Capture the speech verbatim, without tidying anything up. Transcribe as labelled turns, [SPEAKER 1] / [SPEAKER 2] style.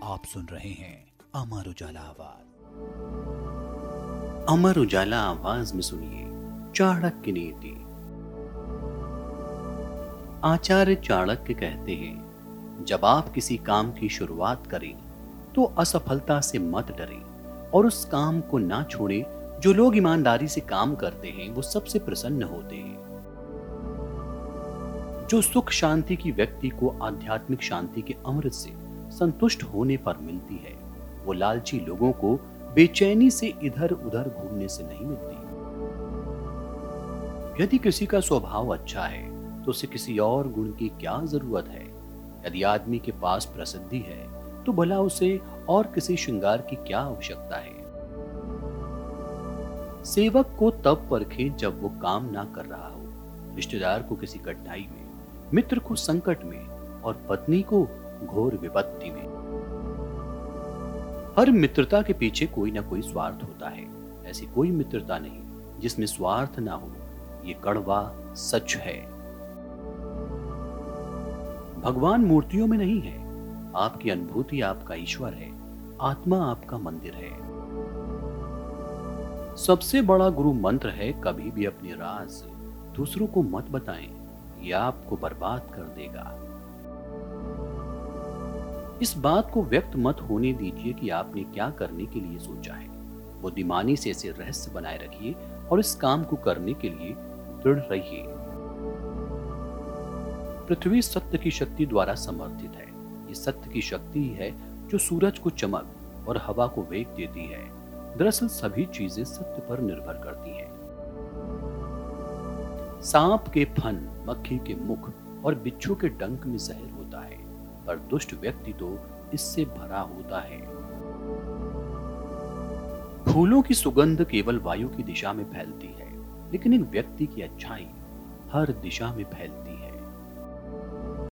[SPEAKER 1] आप सुन रहे हैं अमर उजाला आवाज।
[SPEAKER 2] अमर उजाला आवाज में सुनिए चाणक्य नीति। आचार्य चाणक्य कहते हैं, जब आप किसी काम की शुरुआत करें तो असफलता से मत डरें और उस काम को ना छोड़ें। जो लोग ईमानदारी से काम करते हैं वो सबसे प्रसन्न होते हैं। जो सुख शांति की व्यक्ति को आध्यात्मिक शांति के अमृत से संतुष्ट होने पर मिलती है, वो लालची लोगों को बेचैनी से इधर उधर घूमने से नहीं मिलती। यदि किसी का स्वभाव अच्छा है तो उसे किसी और गुण की क्या जरूरत है। यदि आदमी के पास प्रसिद्धि है तो भला उसे और किसी श्रृंगार की क्या आवश्यकता है। सेवक को तब परखे जब वो काम ना कर रहा हो, रिश्तेदार को किसी कठिनाई में, मित्र को संकट में और पत्नी को घोर विपत्ति में। हर मित्रता के पीछे कोई ना कोई स्वार्थ होता है। ऐसी कोई मित्रता नहीं जिसमें स्वार्थ ना हो। ये कड़वा सच है। भगवान मूर्तियों में नहीं है। आपकी अनुभूति आपका ईश्वर है। आत्मा आपका मंदिर है। सबसे बड़ा गुरु मंत्र है, कभी भी अपने राज दूसरों को मत बताएं, यह आपको बर्बाद कर देगा। इस बात को व्यक्त मत होने दीजिए कि आपने क्या करने के लिए सोचा है। बुद्धिमानी से इसे रहस्य बनाए रखिए और इस काम को करने के लिए दृढ़ रहिए। पृथ्वी सत्य की शक्ति द्वारा समर्थित है। ये सत्य की शक्ति ही है जो सूरज को चमक और हवा को वेग देती है। दरअसल सभी चीजें सत्य पर निर्भर करती हैं। सांप के फन, मक्खी के मुख और बिच्छू के डंक में जहर होता है, पर दुष्ट व्यक्ति तो इससे भरा होता है। फूलों की सुगंध केवल वायु की दिशा में फैलती है, लेकिन एक व्यक्ति की अच्छाई हर दिशा में फैलती है।